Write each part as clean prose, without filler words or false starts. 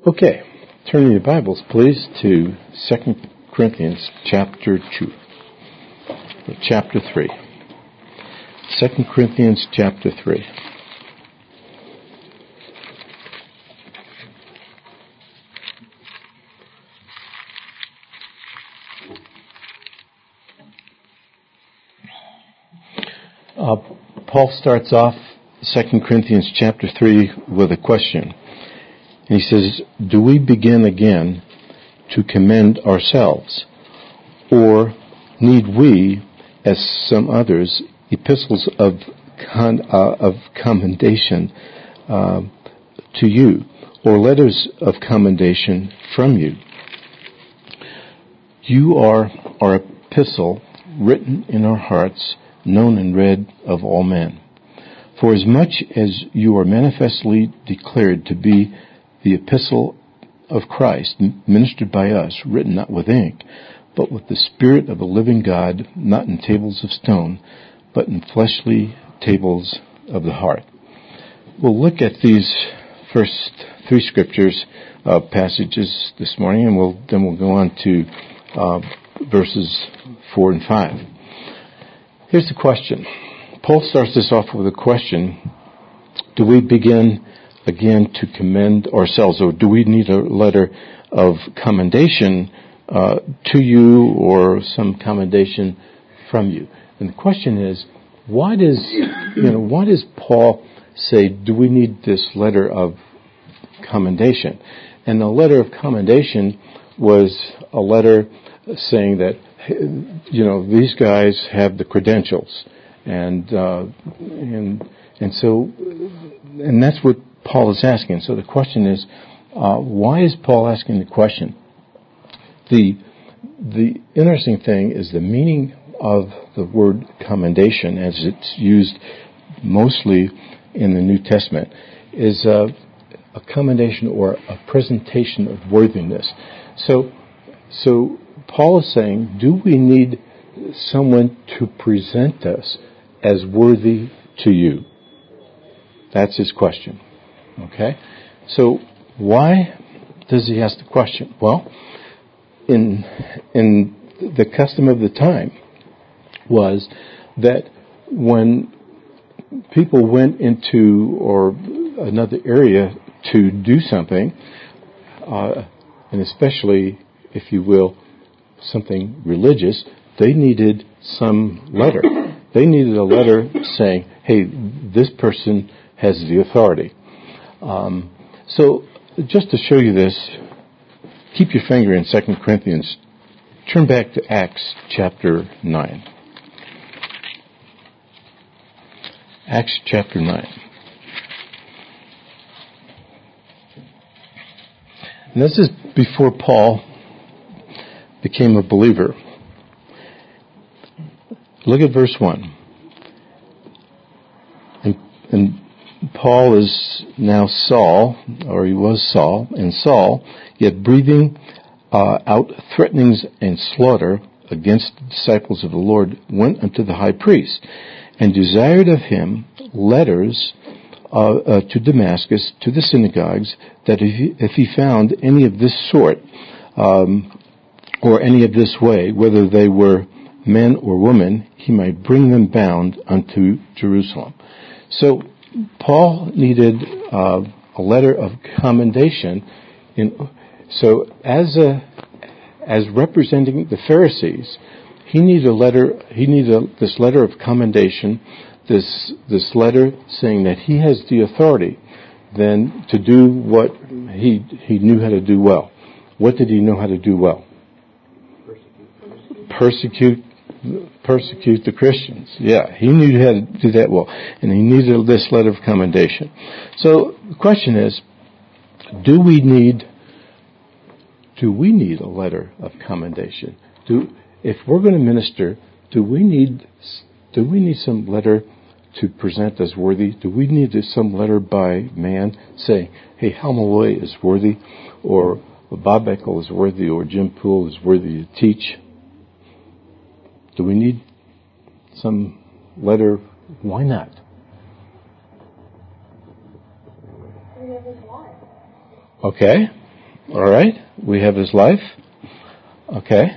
Okay, turn your Bibles, please, to 2 Corinthians chapter 2, or chapter 3. 2 Corinthians chapter 3. Paul starts off 2 Corinthians chapter 3 with a question. And he says, do we begin again to commend ourselves? Or need we, as some others, epistles of commendation to you, or letters of commendation from you? You are our epistle, written in our hearts, known and read of all men. For as much as you are manifestly declared to be the epistle of Christ, ministered by us, written not with ink, but with the Spirit of the living God, not in tables of stone, but in fleshly tables of the heart. We'll look at these first three scriptures passages this morning, and then we'll go on to verses 4 and 5. Here's the question. Paul starts this off with a question. Do we begin again to commend ourselves, or do we need a letter of commendation to you, or some commendation from you? And the question is, why does Paul say, do we need this letter of commendation? And the letter of commendation was a letter saying that, these guys have the credentials, and that's what Paul is asking. So the question is, why is Paul asking the question? The interesting thing is the meaning of the word commendation, as it's used mostly in the New Testament, is a commendation or a presentation of worthiness. So Paul is saying, do we need someone to present us as worthy to you? That's his question. Okay? So why does he ask the question? Well, in the custom of the time was that when people went into or another area to do something, and especially, if you will, something religious, they needed some letter. They needed a letter saying, hey, this person has the authority. So just to show you this, keep your finger in 2 Corinthians. Turn back to Acts chapter 9. Acts chapter 9. And this is before Paul became a believer. Look at verse 1. And Paul is now Saul, or he was Saul, and Saul, yet breathing out threatenings and slaughter against the disciples of the Lord, went unto the high priest, and desired of him letters to Damascus, to the synagogues, that if he found any of this sort, or any of this way, whether they were men or women, he might bring them bound unto Jerusalem. So Paul needed a letter of commendation. So as representing the Pharisees, he needed a letter. He needed this letter of commendation, this letter saying that he has the authority then to do what he knew how to do well. What did he know how to do well? Persecute the Christians. Yeah, he knew how to do that well. And he needed this letter of commendation. So the question is, do we need a letter of commendation? If we're going to minister, do we need some letter to present as worthy? Do we need some letter by man saying, hey, Hal Malloy is worthy, or Bob Eckel is worthy, or Jim Poole is worthy to teach? Do we need some letter? Why not? Okay. All right? We have his life. Okay.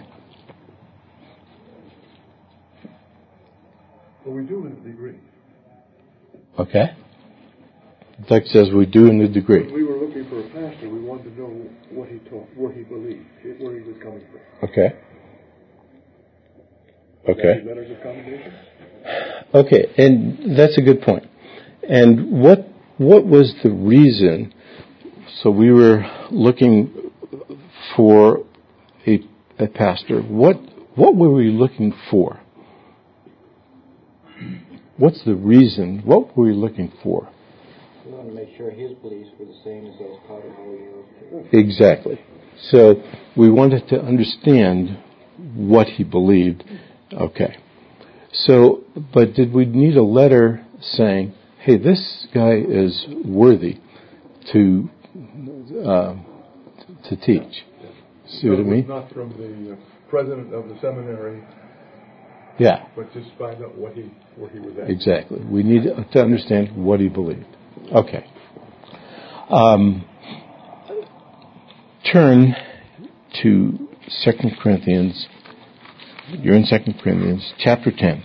Well, we do in a degree. Okay. The text says we do in a degree. When we were looking for a pastor, we wanted to know what he taught, what he believed, where he was coming from. Okay. Okay. Letters of commendation? Okay, and that's a good point. And what was the reason? So we were looking for a pastor. What were we looking for? What's the reason? What were we looking for? We want to make sure his beliefs were the same as those taught of yours. Exactly. So we wanted to understand what he believed. Okay. So, but did we need a letter saying, hey, this guy is worthy to teach? See what I mean? Not from the president of the seminary. Yeah. But just find out where he was at. Exactly. We need to understand what he believed. Okay. Turn to 2 Corinthians. You're in 2 Corinthians, chapter 10.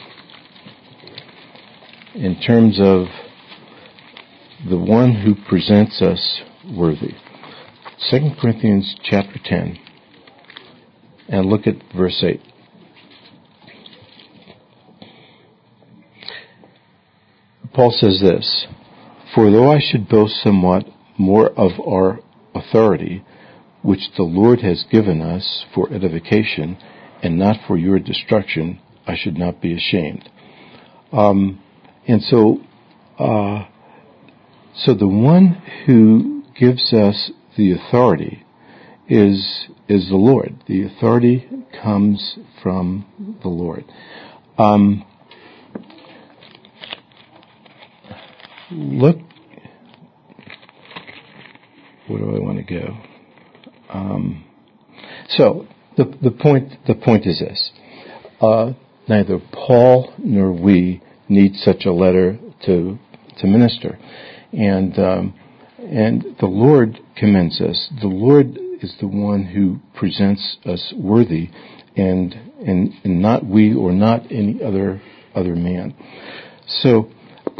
In terms of the one who presents us worthy. 2 Corinthians chapter 10. And look at verse 8. Paul says this, "For though I should boast somewhat more of our authority, which the Lord has given us for edification, and not for your destruction, I should not be ashamed." And so the one who gives us the authority is the Lord. The authority comes from the Lord. Look, where do I want to go? So the point is this: neither Paul nor we need such a letter to minister, and the Lord commends us. The Lord is the one who presents us worthy, and not we or not any other man. So,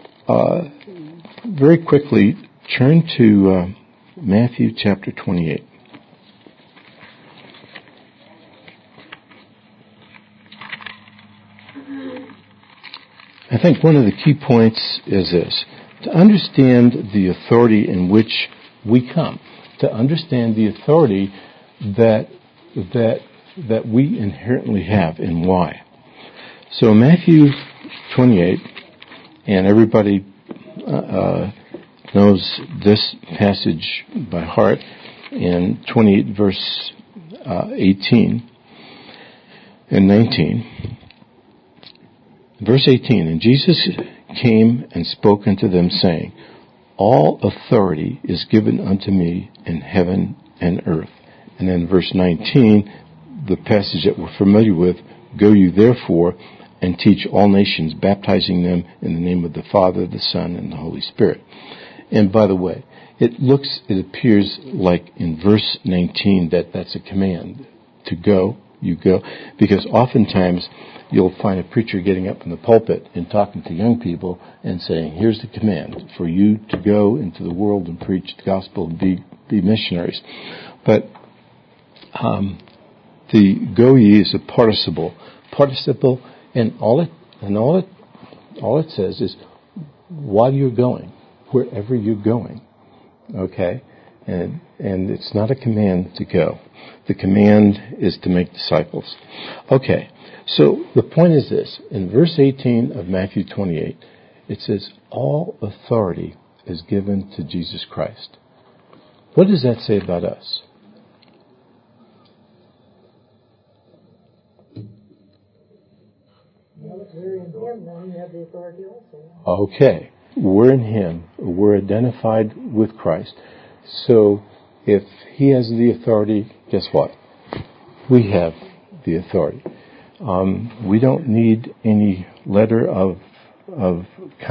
very quickly, turn to Matthew chapter 28. I think one of the key points is this: to understand the authority in which we come, to understand the authority that we inherently have and why. So Matthew 28, and everybody knows this passage by heart, in 28 verse 18 and 19. Verse 18, "And Jesus came and spoke unto them, saying, All authority is given unto me in heaven and earth." And then verse 19, the passage that we're familiar with, "Go you therefore and teach all nations, baptizing them in the name of the Father, the Son, and the Holy Spirit." And by the way, it appears like in verse 19 that's a command to go, you go, because oftentimes you'll find a preacher getting up from the pulpit and talking to young people and saying, "Here's the command for you to go into the world and preach the gospel and be missionaries." But the "go ye" is a participle, and all it says is while you're going, wherever you're going. Okay, and it's not a command to go. The command is to make disciples. Okay. So the point is this: in verse 18 of Matthew 28, it says, "All authority is given to Jesus Christ." What does that say about us? Well, if we're in Him, then we have the authority also. Okay. We're in Him. We're identified with Christ. So if He has the authority, guess what? We have the authority. We don't need any letter of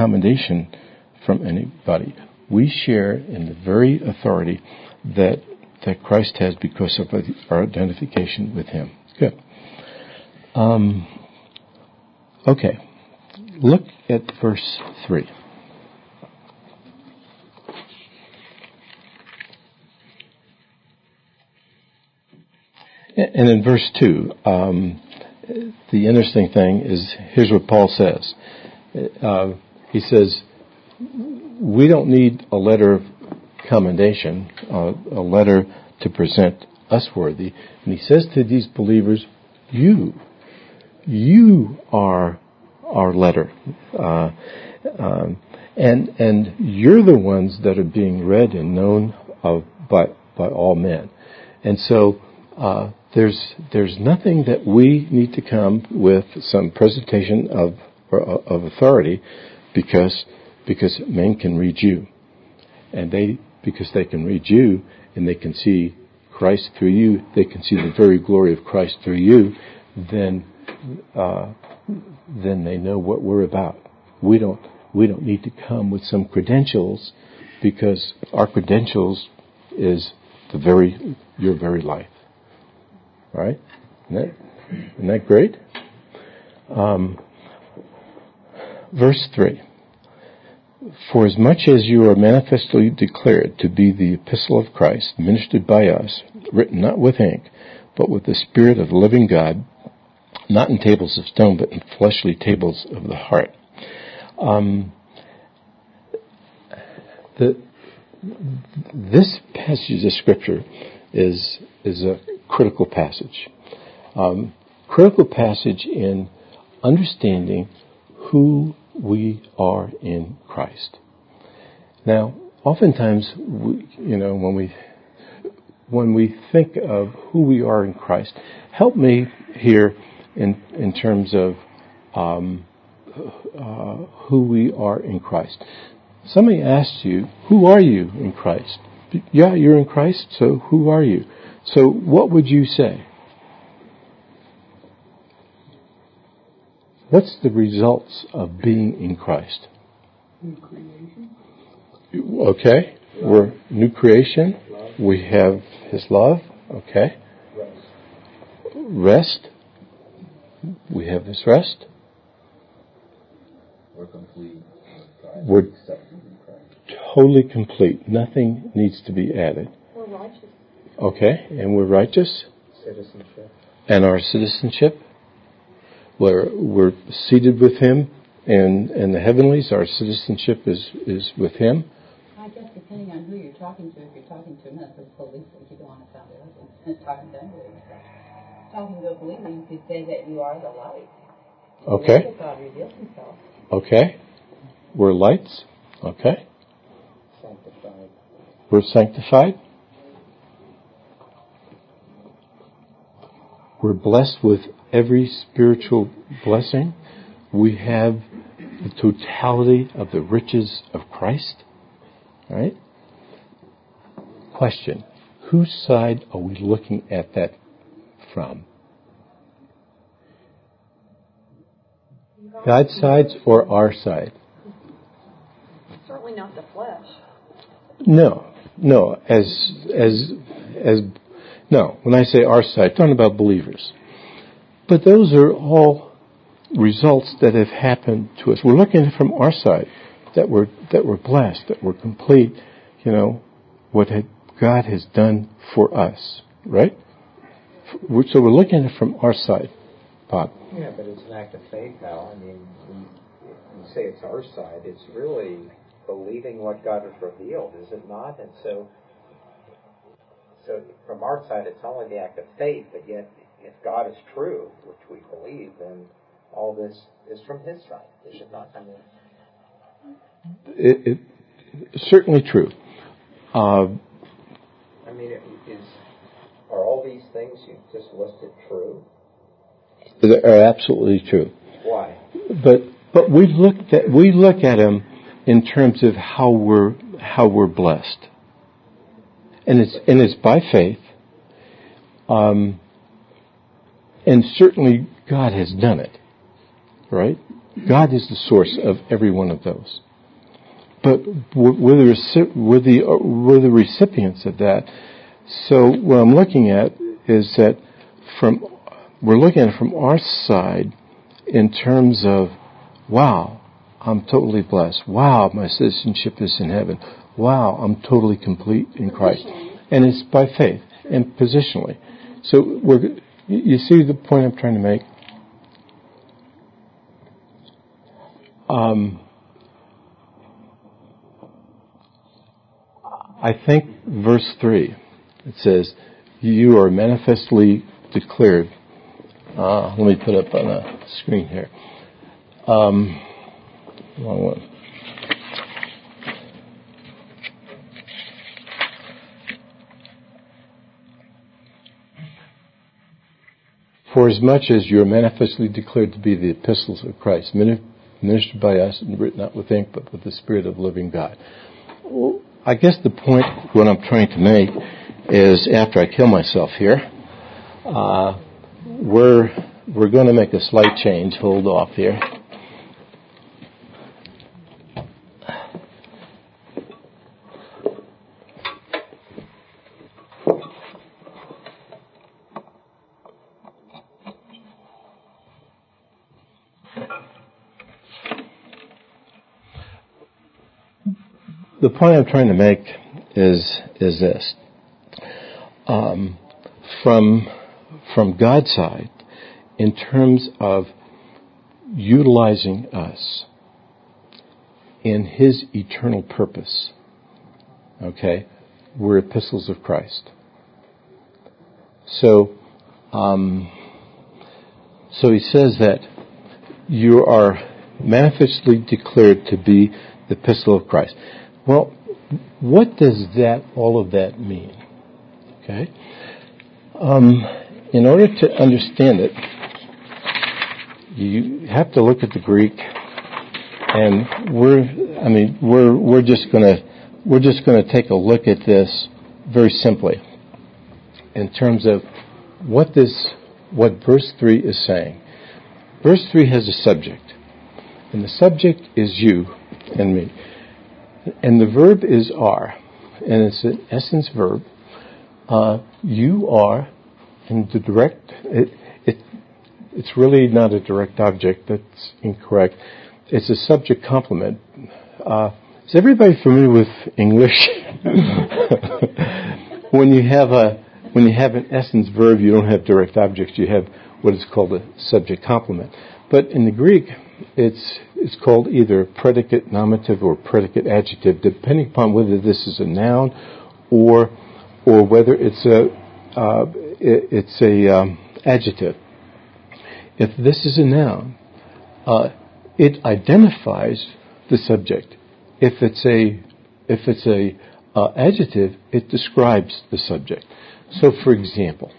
commendation from anybody. We share in the very authority that that Christ has because of our identification with Him. Good. Okay. Look at verse 3. And in verse 2, the interesting thing is, here's what Paul says. He says, we don't need a letter of commendation, a letter to present us worthy. And he says to these believers, you are our letter. And you're the ones that are being read and known of by all men. And so, there's nothing that we need to come with some presentation of authority because men can read you, and because they can read you and they can see Christ through you, they can see the very glory of Christ through you. Then they know what we're about. We don't need to come with some credentials, because our credentials is your very life. All right? Isn't that great? Verse 3. For as much as you are manifestly declared to be the epistle of Christ, ministered by us, written not with ink, but with the Spirit of the living God, not in tables of stone, but in fleshly tables of the heart. This passage of Scripture is a critical passage. Critical passage in understanding who we are in Christ. Now, oftentimes, when we think of who we are in Christ, help me here in terms of who we are in Christ. Somebody asks you, who are you in Christ? Yeah, you're in Christ, so who are you? So what would you say? What's the results of being in Christ? New creation. Okay, we're new creation. We have His love. Okay. Rest. We have His rest. We're complete. We're totally complete. Nothing needs to be added. We're righteous. Okay, and we're righteous. Citizenship. And our citizenship. We're seated with Him in the heavenlies. Our citizenship is with Him. I guess depending on who you're talking to, if you're talking to another believer, you don't want to sound arrogant. Talking to unbelievers. Talking to a believer, you could say that you are the light. Okay. God reveals Himself. Okay. We're lights. Okay. Sanctified. We're sanctified. We're blessed with every spiritual blessing. We have the totality of the riches of Christ. All right? Question. Whose side are we looking at that from? God's side or our side? Certainly not the flesh. No. No. No. When I say our side, I'm talking about believers. But those are all results that have happened to us. We're looking at it from our side, that we're blessed, that we're complete. What God has done for us, right? So we're looking at it from our side, Bob. Yeah, but it's an act of faith, Al. I mean, when you say it's our side, it's really believing what God has revealed, is it not? And so from our side, it's only the act of faith, but yet if God is true, which we believe, then all this is from His side, is it not? I mean, It's certainly true. are all these things you just listed true? They're absolutely true. Why? But we look at them in terms of how we're blessed, and it's by faith. And certainly God has done it, right? God is the source of every one of those. But we're the recipients of that So what I'm looking at is that we're looking at it from our side in terms of, wow, I'm totally blessed. Wow, my citizenship is in heaven. Wow, I'm totally complete in Christ. And it's by faith and positionally. So you see the point I'm trying to make? I think verse 3, it says, you are manifestly declared. Let me put up on a screen here. Wrong one. For as much as you are manifestly declared to be the epistles of Christ, ministered by us and written not with ink, but with the Spirit of the living God. Well, I guess the point, what I'm trying to make, is after I kill myself here, we're going to make a slight change. Hold off here. The point I'm trying to make is this. From God's side, in terms of utilizing us in His eternal purpose, okay, we're epistles of Christ. So He says that you are manifestly declared to be the epistle of Christ. Well, what does all of that mean? Okay? In order to understand it, you have to look at the Greek, and we're just gonna take a look at this very simply in terms of what verse 3 is saying. Verse 3 has a subject, and the subject is you and me. And the verb is are, and it's an essence verb. You are, and the direct, it's really not a direct object, that's incorrect. It's a subject complement. Is everybody familiar with English? When you have an essence verb, you don't have direct objects, you have what is called a subject complement. But in the Greek, it's called either predicate nominative or predicate adjective, depending upon whether this is a noun or whether it's a adjective. If this is a noun, it identifies the subject. If it's a adjective, it describes the subject. So, for example,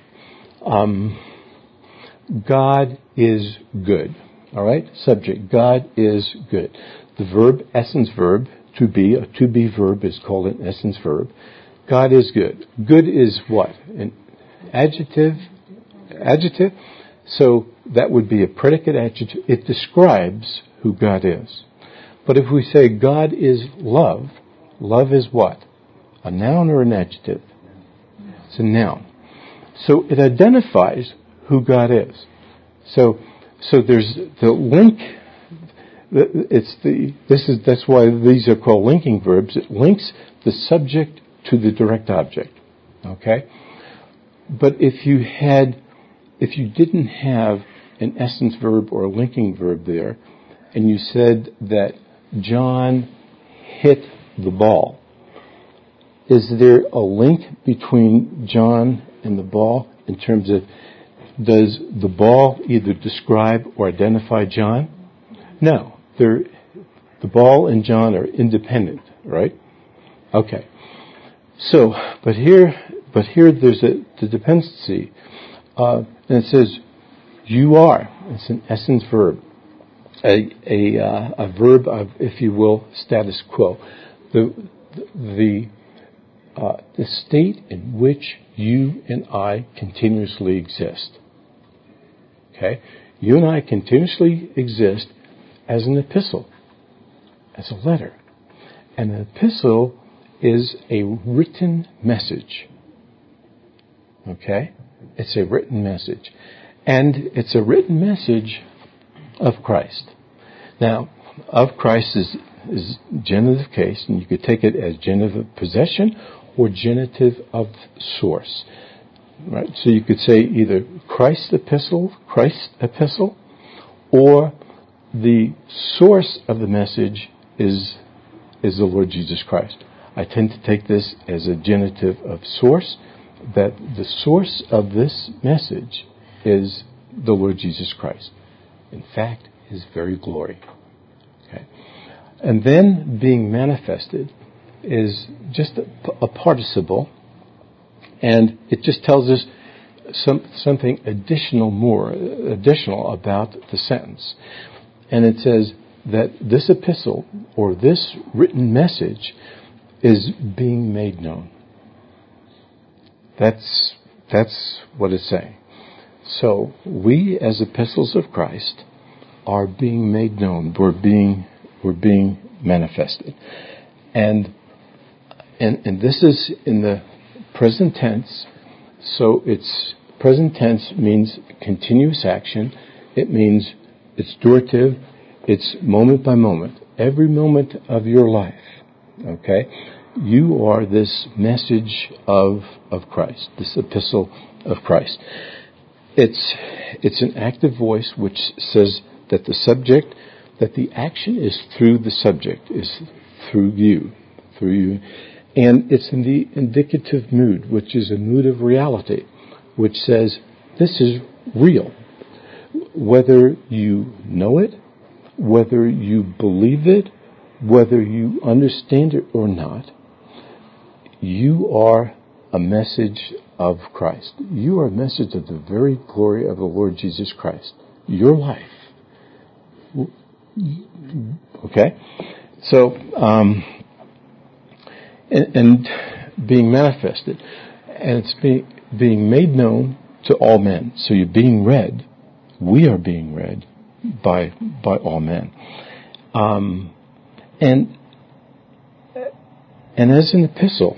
God is good. All right? Subject, God is good. The verb, essence verb, to be, a to be verb is called an essence verb. God is good. Good is what? An adjective? Adjective? So that would be a predicate adjective. It describes who God is. But if we say God is love, love is what? A noun or an adjective? It's a noun. So it identifies who God is. So there's the link. That's why these are called linking verbs. It links the subject to the direct object. Okay? But if you didn't have an essence verb or a linking verb there, and you said that John hit the ball, is there a link between John and the ball in terms of, does the ball either describe or identify John? No. The ball and John are independent, right? Okay. So, but here there's the dependency. And it says, you are. It's an essence verb. A verb of, if you will, status quo. The state in which you and I continuously exist. Okay? You and I continuously exist as an epistle, as a letter. And an epistle is a written message. Okay? It's a written message. And it's a written message of Christ. Now, of Christ is genitive case, and you could take it as genitive of possession or genitive of source. Right? So you could say either Christ's epistle, or the source of the message is the Lord Jesus Christ. I tend to take this as a genitive of source, that the source of this message is the Lord Jesus Christ. In fact, His very glory. Okay. And then being manifested is just a participle, and it just tells us something additional about the sentence. And it says that this epistle, or this written message, is being made known. That's what it's saying. So we, as epistles of Christ, are being made known. We're being manifested, and this is in the present tense. So it's present tense means continuous action. It means it's durative. It's moment by moment. Every moment of your life. Okay, you are this message of Christ. This epistle of Christ. It's an active voice which says that the action is through the subject, is through you. And it's in the indicative mood, which is a mood of reality, which says, this is real. Whether you know it, whether you believe it, whether you understand it or not, you are a message of Christ. You are a message of the very glory of the Lord Jesus Christ. Your life. Okay? So, and being manifested. And it's being made known to all men. So you're being read. We are being read by all men. And as an epistle,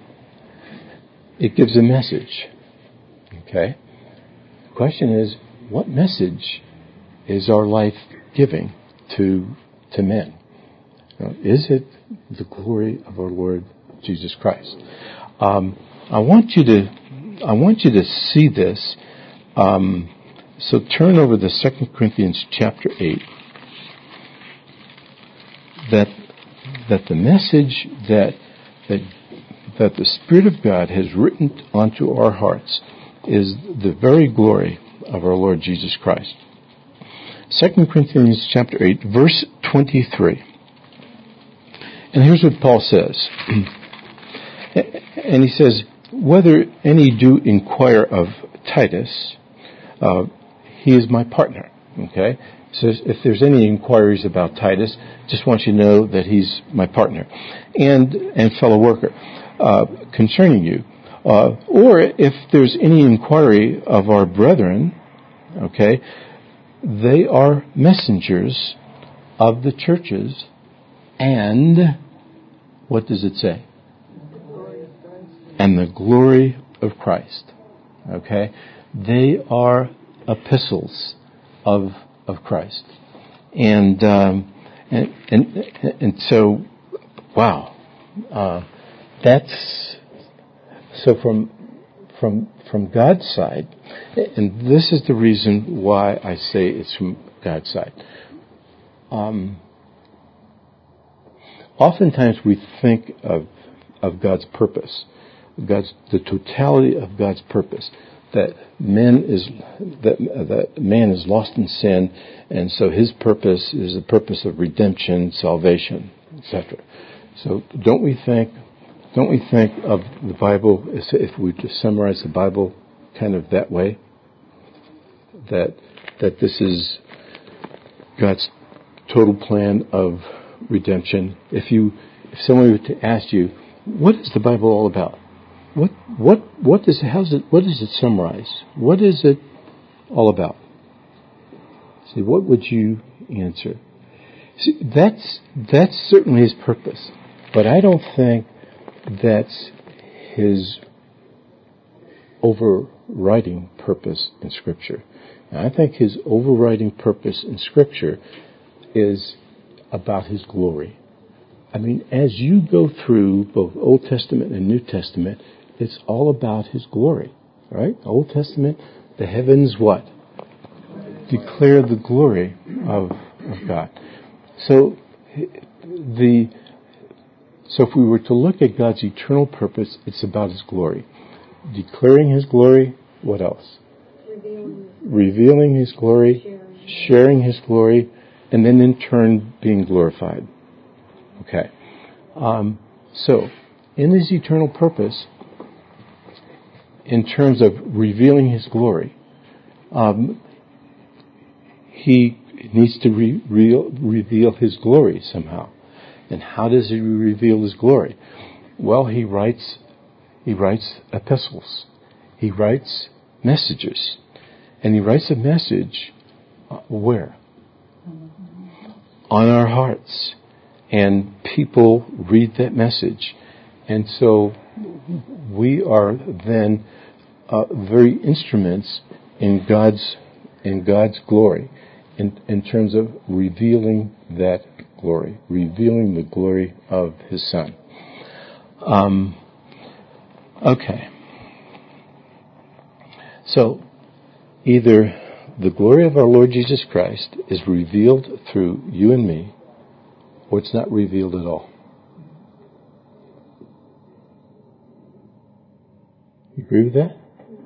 it gives a message. Okay? The question is, what message is our life giving to men? Is it the glory of our Lord Jesus Christ? I want you to see this. So turn over to 2 Corinthians chapter 8. That the message that the Spirit of God has written onto our hearts is the very glory of our Lord Jesus Christ. 2 Corinthians chapter 8, verse 23. And here's what Paul says. And he says, whether any do inquire of Titus, he is my partner. Okay? So if there's any inquiries about Titus, just want you to know that he's my partner and fellow worker concerning you. Or if there's any inquiry of our brethren, okay, they are messengers of the churches, and what does it say? And the glory of Christ. Okay? They are epistles of Christ. And so, wow. That's so from God's side, and this is the reason why I say it's from God's side. Oftentimes we think of God's purpose, the totality of God's purpose, that man is lost in sin, and so his purpose is the purpose of redemption, salvation, etc. So don't we think of the Bible, if we just summarize the Bible kind of that way, that this is God's total plan of redemption? If someone were to ask you, what is the Bible all about? What does it summarize? What is it all about? See, what would you answer? See, that's certainly his purpose, but I don't think that's his overriding purpose in Scripture. And I think his overriding purpose in Scripture is about his glory. I mean, as you go through both Old Testament and New Testament, it's all about his glory, right? Old Testament, the heavens what? Declare the glory of God. So if we were to look at God's eternal purpose, it's about his glory. Declaring his glory, what else? Revealing his glory, sharing his glory, and then in turn being glorified. Okay. So, in his eternal purpose, in terms of revealing his glory, he needs to reveal his glory somehow. And how does he reveal his glory? Well, he writes epistles. He writes messages. And he writes a message where? On our hearts. And people read that message. And so we are then very instruments in God's glory in terms of revealing that glory, revealing the glory of his Son. Okay. So either the glory of our Lord Jesus Christ is revealed through you and me, or it's not revealed at all. You agree with that?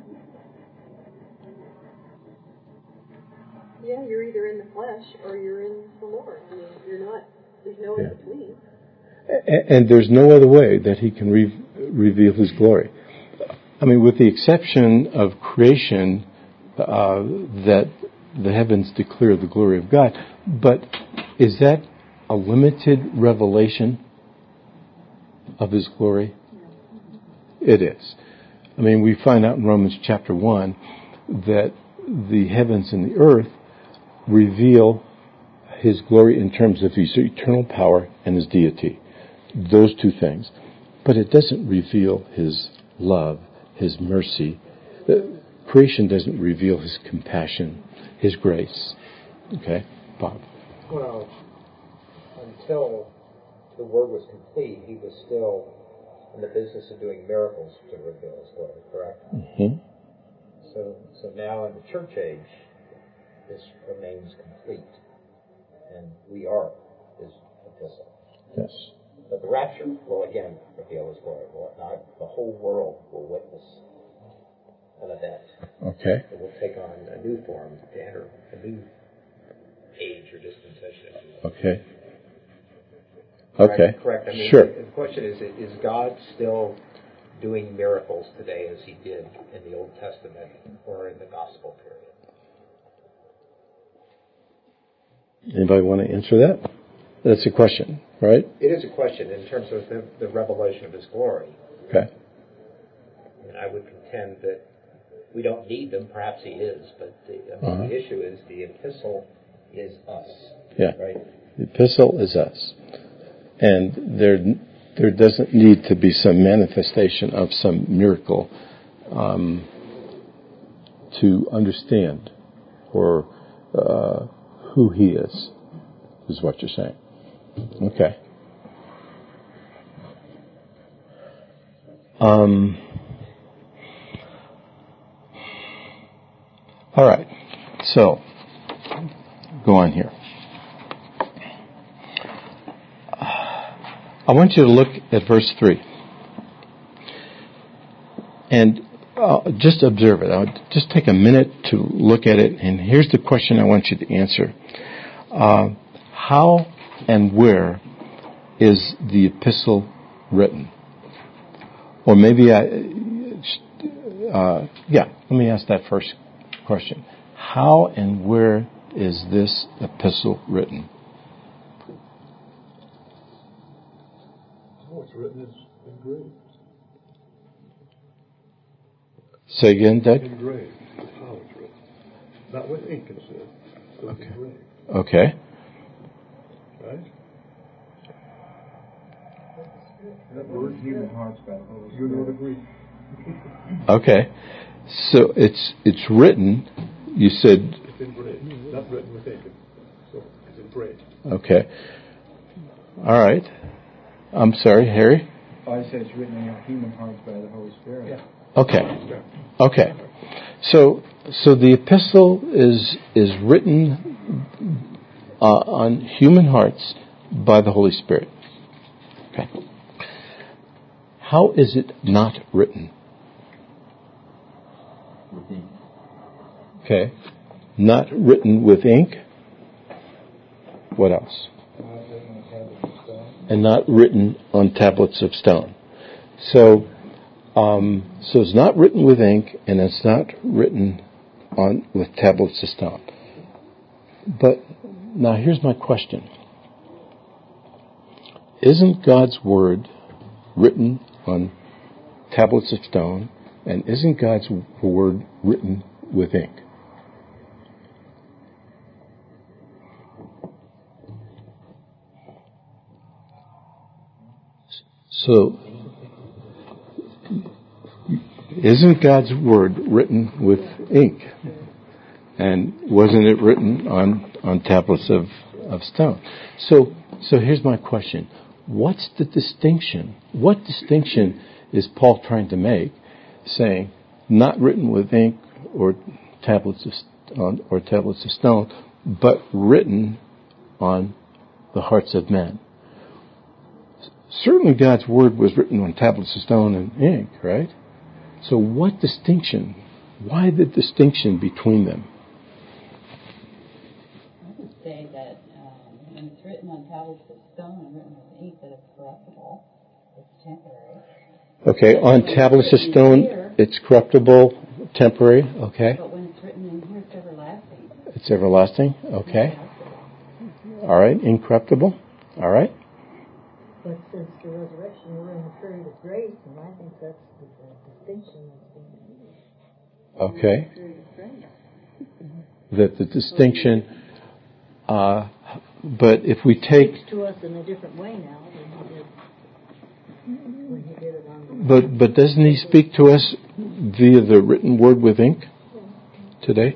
Yeah, you're either in the flesh or you're in the Lord. I mean, there's no in between. And there's no other way that he can reveal his glory. I mean, with the exception of creation, that the heavens declare the glory of God. But is that a limited revelation of his glory? It is. I mean, we find out in Romans chapter 1 that the heavens and the earth reveal his glory in terms of his eternal power and his deity. Those two things. But it doesn't reveal his love, his mercy. Creation doesn't reveal his compassion, his grace. Okay? Bob? Well, until the Word was complete, he was still in the business of doing miracles to reveal his glory, correct? Mm-hmm. So now in the church age, this remains complete. And we are his epistle. Yes. But the rapture will again reveal his glory. Not the whole world will witness an event. Okay. It will take on a new form to enter a new age or dispensation. Okay. Okay. Correct. I mean, sure. The question is God still doing miracles today as he did in the Old Testament or in the Gospel period? Anybody want to answer that? That's a question, right? It is a question in terms of the revelation of his glory. Okay. And I would contend that we don't need them. Perhaps he is, but the issue is the epistle is us. Yeah. Right? The epistle is us. And there doesn't need to be some manifestation of some miracle to understand or who he is what you're saying. Okay. All right. So, go on here. I want you to look at verse 3. And just observe it. I'll just take a minute to look at it. And here's the question I want you to answer. How and where is the epistle written? Or maybe let me ask that first question. How and where is this epistle written? How it's written is engraved. Say again, Doug? Engraved. That's how it's written. Not with ink instead. Okay. Engraved. Okay. Right? That word human hearts got You know the Greek. Okay. So it's written. You said. It's in bread, not written with ink. So it's in bread. Okay. All right. I'm sorry, Harry. I said it's written in our human hearts by the Holy Spirit. Yeah. Okay. So the epistle is written on human hearts by the Holy Spirit. Okay. How is it not written? With ink. Okay. Not written with ink. What else? And not written on tablets of stone. So it's not written with ink, and it's not written on with tablets of stone. But now here's my question: isn't God's word written on tablets of stone, and isn't God's word written with ink? So, isn't God's word written with ink? And wasn't it written on tablets of stone? So here's my question. What's the distinction? What distinction is Paul trying to make, saying not written with ink or tablets of stone, but written on the hearts of men? Certainly God's word was written on tablets of stone and ink, right? So what distinction? Why the distinction between them? I would say that when it's written on tablets of stone and written with ink, that it's corruptible, it's temporary. Okay, on tablets of stone, it's corruptible, temporary, okay. But when it's written in here, it's everlasting. It's everlasting, okay. All right, incorruptible, all right. But since the resurrection, we're in a period of grace, and I think that's the distinction that's being made. Okay. That the distinction, but if we take... It speaks to us in a different way now than when he did it on the... But doesn't he speak to us via the written word with ink today?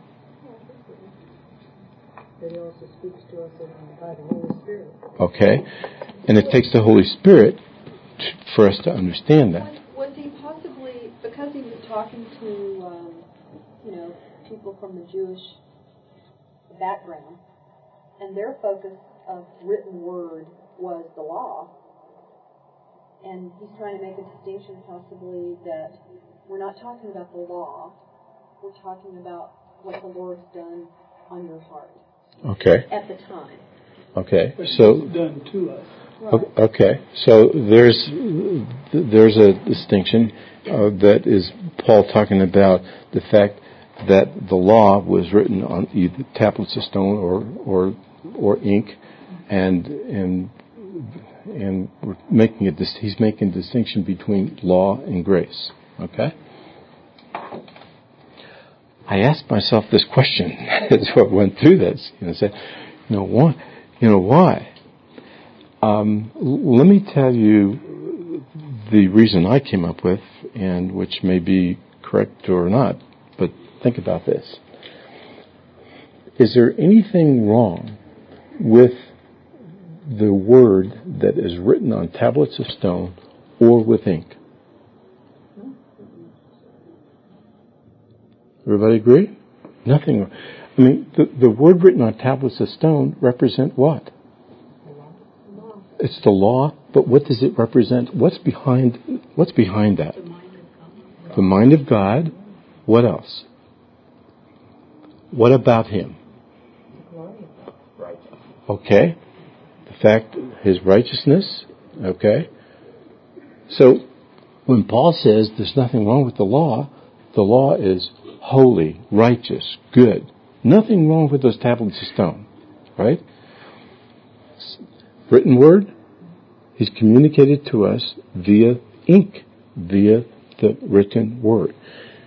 But he also speaks to us by the Holy Spirit. Okay. And it takes the Holy Spirit for us to understand that. Was he possibly, because he was talking to, people from the Jewish background, and their focus of written word was the law, and he's trying to make a distinction possibly that we're not talking about the law, we're talking about what the Lord's done on your heart. Okay. At the time. Okay. So done to us. Okay, so there's a distinction that is Paul talking about the fact that the law was written on either tablets of stone or ink, and we're making he's making a distinction between law and grace. Okay. I asked myself this question as I went through this. I said, why? Let me tell you the reason I came up with, and which may be correct or not, but think about this. Is there anything wrong with the word that is written on tablets of stone or with ink? Everybody agree? Nothing wrong. I mean, the word written on tablets of stone represent what? It's the law, but what does it represent? What's behind that? The mind of God. What else? What about Him? Okay. The fact, His righteousness. Okay. So, when Paul says there's nothing wrong with the law is holy, righteous, good. Nothing wrong with those tablets of stone. Right? Written word, He's communicated to us via ink, via the written word.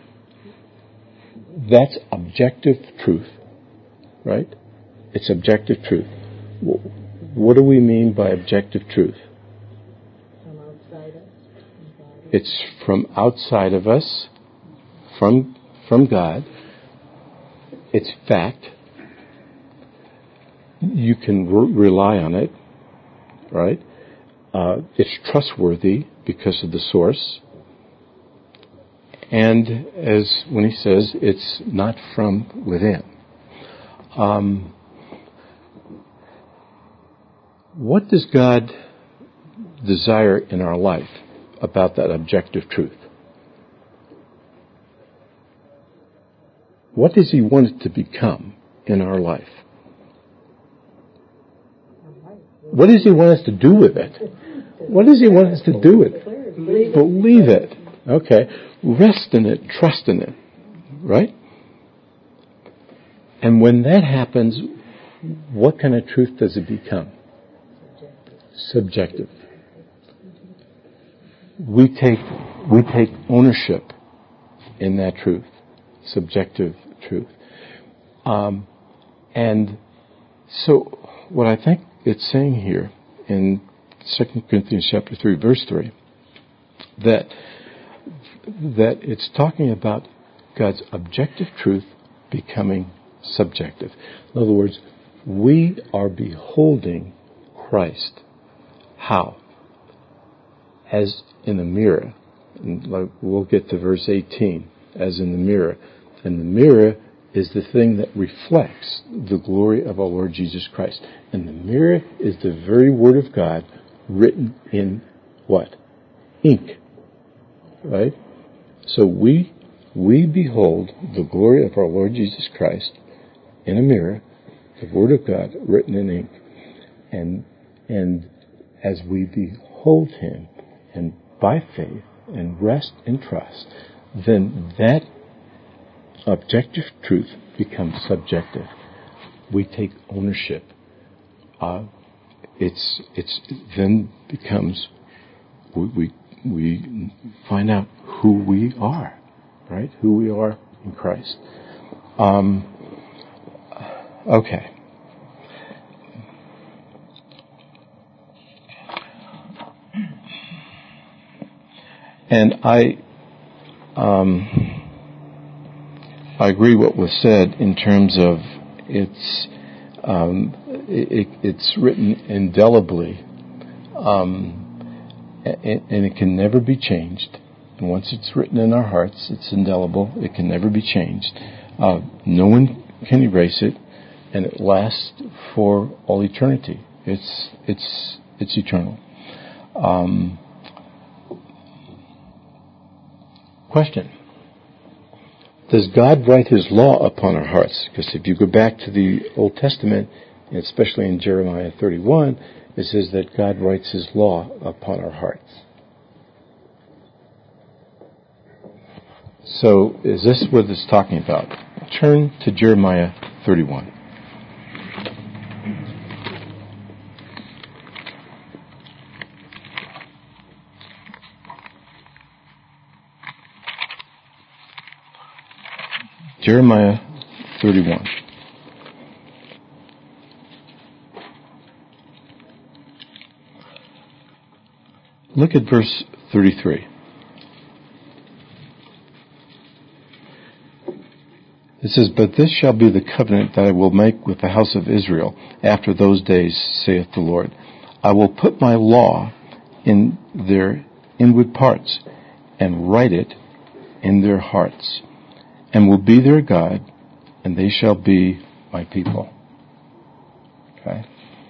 That's objective truth, right? It's objective truth. What do we mean by objective truth? From outside us. It's from outside of us, from God. It's fact. You can rely on it, right? It's trustworthy because of the source. And as when he says, it's not from within. What does God desire in our life about that objective truth? What does he want it to become in our life? What does he want us to do with it? What does he want us to do with it? Believe it. Okay. Rest in it. Trust in it. Right? And when that happens, what kind of truth does it become? Subjective. We take ownership in that truth. Subjective truth. And so what I think it's saying here in 2 Corinthians chapter 3, verse 3, that it's talking about God's objective truth becoming subjective. In other words, we are beholding Christ. How? As in a mirror. And we'll get to verse 18. As in the mirror. And the mirror is the thing that reflects the glory of our Lord Jesus Christ. And the mirror is the very Word of God written in what? Ink. Right? So we behold the glory of our Lord Jesus Christ in a mirror, the Word of God written in ink. And as we behold Him, and by faith, and rest and trust, then that objective truth becomes subjective. We take ownership. It's then becomes we find out who we are, right? Who we are in Christ. Okay. And I agree what was said in terms of it's written indelibly, and it can never be changed. And once it's written in our hearts, it's indelible. It can never be changed. No one can erase it, and it lasts for all eternity. It's eternal. Question. Does God write His law upon our hearts? Because if you go back to the Old Testament, and especially in Jeremiah 31, it says that God writes His law upon our hearts. So, is this what it's talking about? Turn to Jeremiah 31. Jeremiah 31. Look at verse 33. It says, "But this shall be the covenant that I will make with the house of Israel after those days, saith the Lord. I will put my law in their inward parts and write it in their hearts, and will be their God, and they shall be my people." Okay.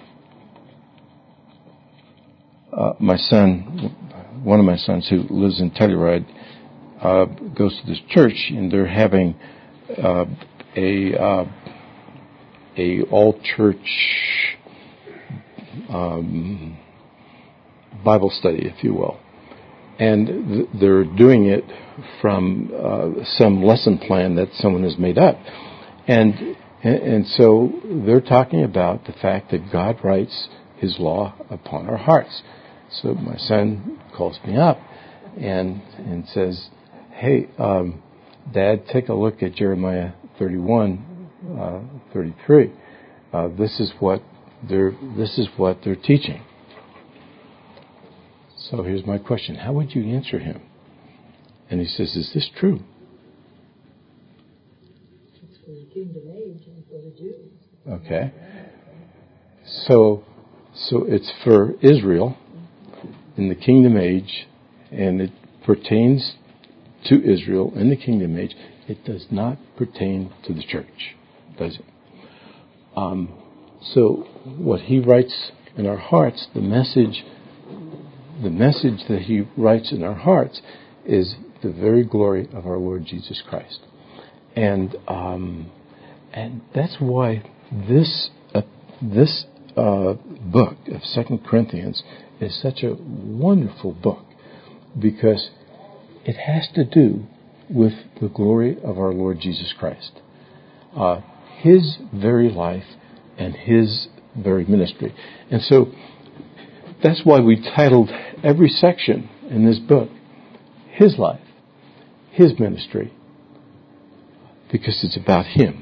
My son, one of my sons who lives in Telluride, goes to this church, and they're having a all church Bible study, if you will, and they're doing it from some lesson plan that someone has made up, and so they're talking about the fact that God writes His law upon our hearts. So my son calls me up and says, "Hey, Dad, take a look at Jeremiah 31, 33. This is what they're teaching." So here's my question: how would you answer him? And he says, "Is this true?" kingdom age and for the Jews. Okay. So it's for Israel in the kingdom age, and it pertains to Israel in the kingdom age. It does not pertain to the church, does it? So what he writes in our hearts, the message that he writes in our hearts is the very glory of our Lord Jesus Christ. And that's why this book of 2 Corinthians is such a wonderful book, because it has to do with the glory of our Lord Jesus Christ. His very life and His very ministry. And so that's why we titled every section in this book His life, His ministry, because it's about Him.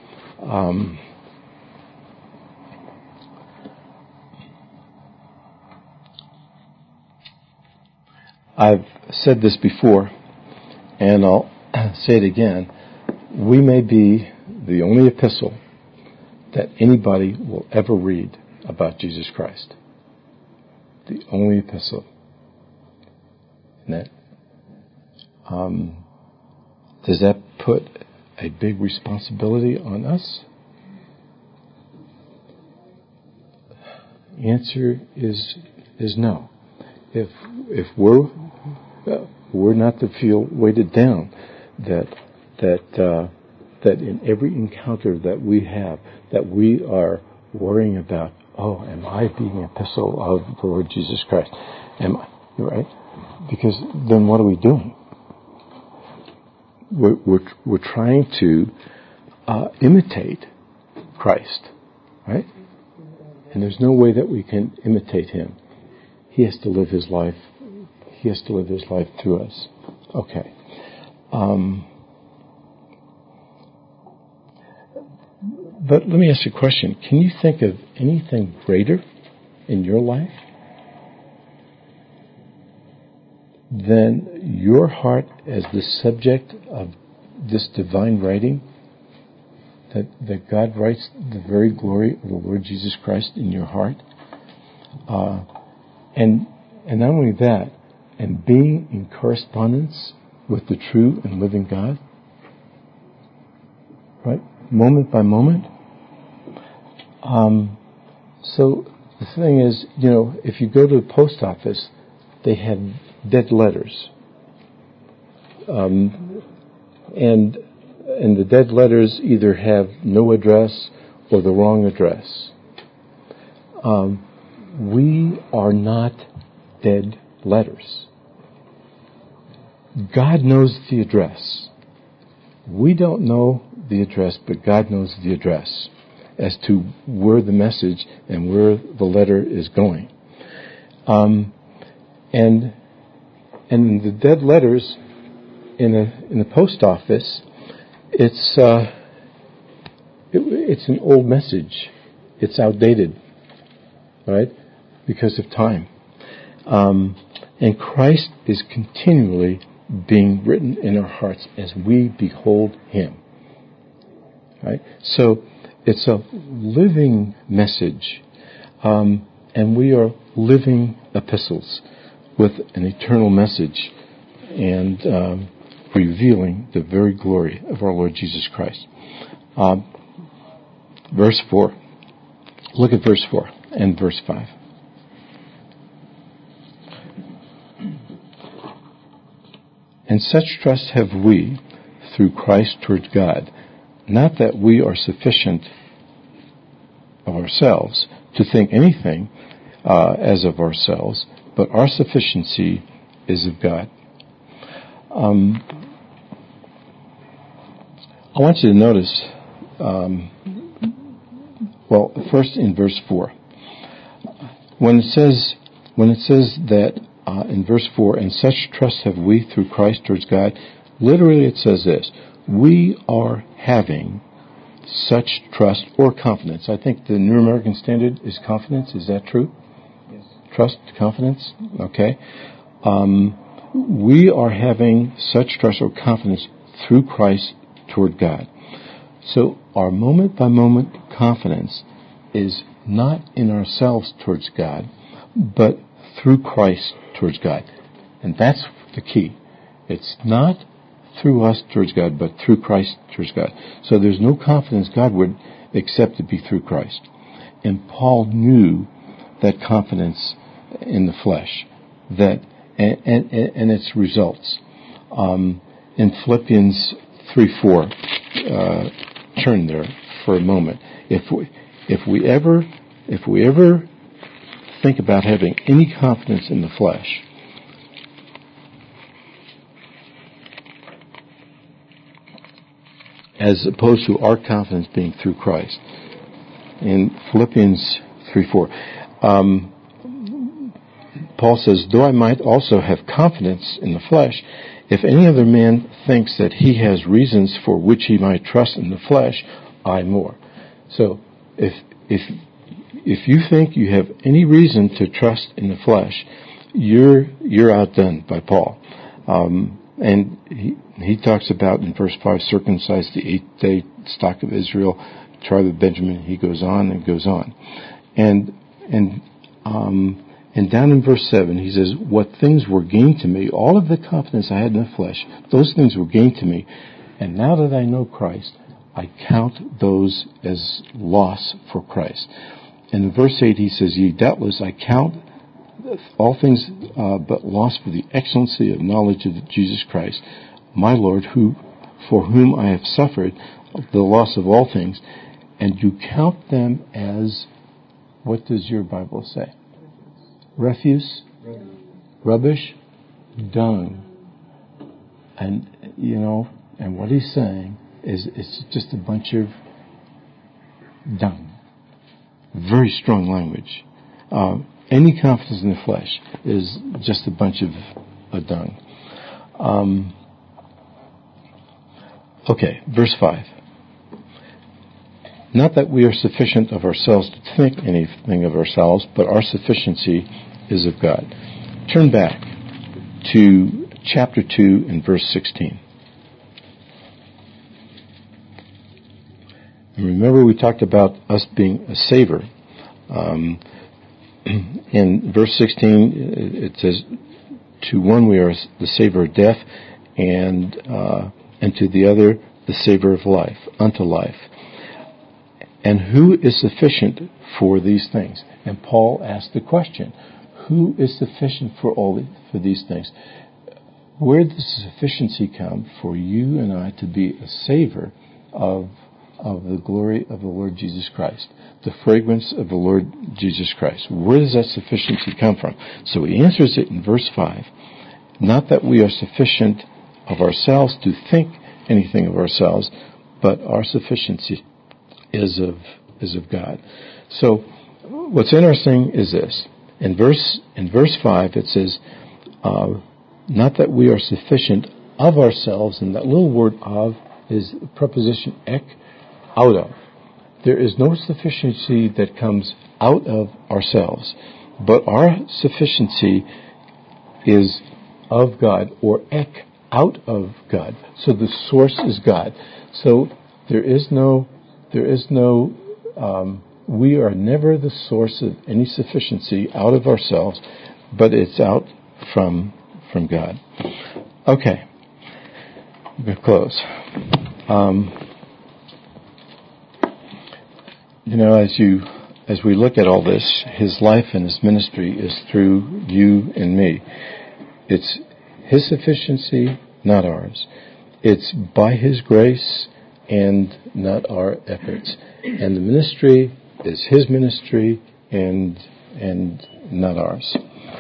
I've said this before, and I'll say it again. We may be the only epistle that anybody will ever read about Jesus Christ. The only epistle. Isn't it? Does that put a big responsibility on us? The answer is no. If we're not to feel weighted down, that in every encounter that we have, that we are worrying about, am I being an epistle of the Lord Jesus Christ? Am I? Right? Because then what are we doing? We're trying to imitate Christ, right? And there's no way that we can imitate Him. He has to live His life. He has to live His life through us. Okay. But let me ask you a question. Can you think of anything greater in your life than your heart as the subject of this divine writing? That God writes the very glory of the Lord Jesus Christ in your heart? And not only that, and being in correspondence with the true and living God, right? Moment by moment. So the thing is, if you go to the post office, they have dead letters. And the dead letters either have no address or the wrong address. We are not dead letters. God knows the address. We don't know the address, but God knows the address as to where the message and where the letter is going. And the dead letters in the post office, it's an old message. It's outdated, right? Because of time. And Christ is continually being written in our hearts as we behold Him. Right? So it's a living message. And we are living epistles with an eternal message and revealing the very glory of our Lord Jesus Christ. Verse 4. Look at verse 4 and verse 5. And such trust have we through Christ towards God, not that we are sufficient of ourselves to think anything as of ourselves, but our sufficiency is of God. I want you to notice, first in verse 4, when it says that in verse 4, and such trust have we through Christ towards God, literally it says this: we are having such trust or confidence. I think the New American Standard is confidence. Is that true? Yes. Trust, confidence. Okay. We are having such trust or confidence through Christ toward God. So our moment-by-moment confidence is not in ourselves towards God, but through Christ towards God. And that's the key. It's not through us towards God, but through Christ towards God. So there's no confidence Godward except to be through Christ. And Paul knew that confidence in the flesh, that and its results. In Philippians 3:4, turn there for a moment. If we ever think about having any confidence in the flesh, as opposed to our confidence being through Christ, in Philippians 3:4, Paul says, "Though I might also have confidence in the flesh, if any other man thinks that he has reasons for which he might trust in the flesh, I more." So, if you think you have any reason to trust in the flesh, you're outdone by Paul. And he talks about in verse 5, circumcised the 8th-day stock of Israel, tribe of Benjamin. He goes on and goes on. And down in verse 7, he says, "What things were gained to me, all of the confidence I had in the flesh, those things were gained to me. And now that I know Christ, I count those as loss for Christ." And in verse 8, he says, "Yea, doubtless I count all things but loss for the excellency of knowledge of Jesus Christ, my Lord, for whom I have suffered the loss of all things." And you count them as, what does your Bible say? Refuse, rubbish, dung. And, and what he's saying is it's just a bunch of dung. Very strong language. Any confidence in the flesh is just a bunch of dung. Okay, verse 5. "Not that we are sufficient of ourselves to think anything of ourselves, but our sufficiency is of God." Turn back to chapter 2 and verse 16. And remember, we talked about us being a saver. In verse 16, it says, "To one we are the savor of death, and to the other the savor of life, unto life." And who is sufficient for these things? And Paul asked the question, who is sufficient for these things? Where does sufficiency come for you and I to be a savor of the glory of the Lord Jesus Christ, the fragrance of the Lord Jesus Christ? Where does that sufficiency come from? So he answers it in verse 5. "Not that we are sufficient of ourselves to think anything of ourselves, but our sufficiency is of God." So what's interesting is this. In verse 5 it says, "Not that we are sufficient of ourselves," and that little word "of" is preposition ek, out of. There is no sufficiency that comes out of ourselves, but our sufficiency is of God, or ek, out of God. So the source is God. So we are never the source of any sufficiency out of ourselves, but it's out from God. Okay, I'm going to close. As we look at all this, his life and his ministry is through you and me. It's his sufficiency, not ours. It's by his grace and not our efforts. And the ministry is his ministry and not ours.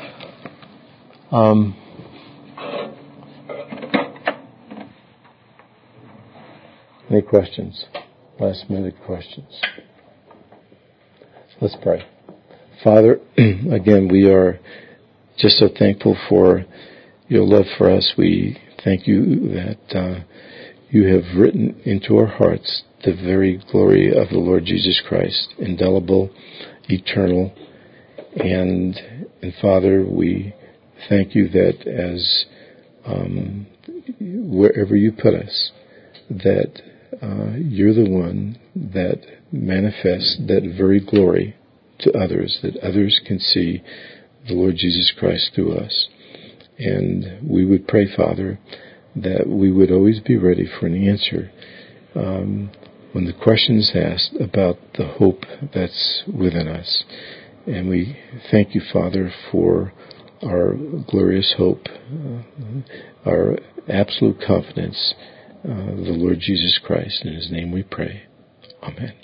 Any questions? Last minute questions? Let's pray. Father, again, we are just so thankful for your love for us. We thank you that you have written into our hearts the very glory of the Lord Jesus Christ, indelible, eternal. And Father, we thank you that as wherever you put us, that you're the one that manifests that very glory to others, that others can see the Lord Jesus Christ through us. And we would pray, Father, that we would always be ready for an answer when the question is asked about the hope that's within us. And we thank you, Father, for our glorious hope, our absolute confidence, the Lord Jesus Christ. In His name we pray. Amen.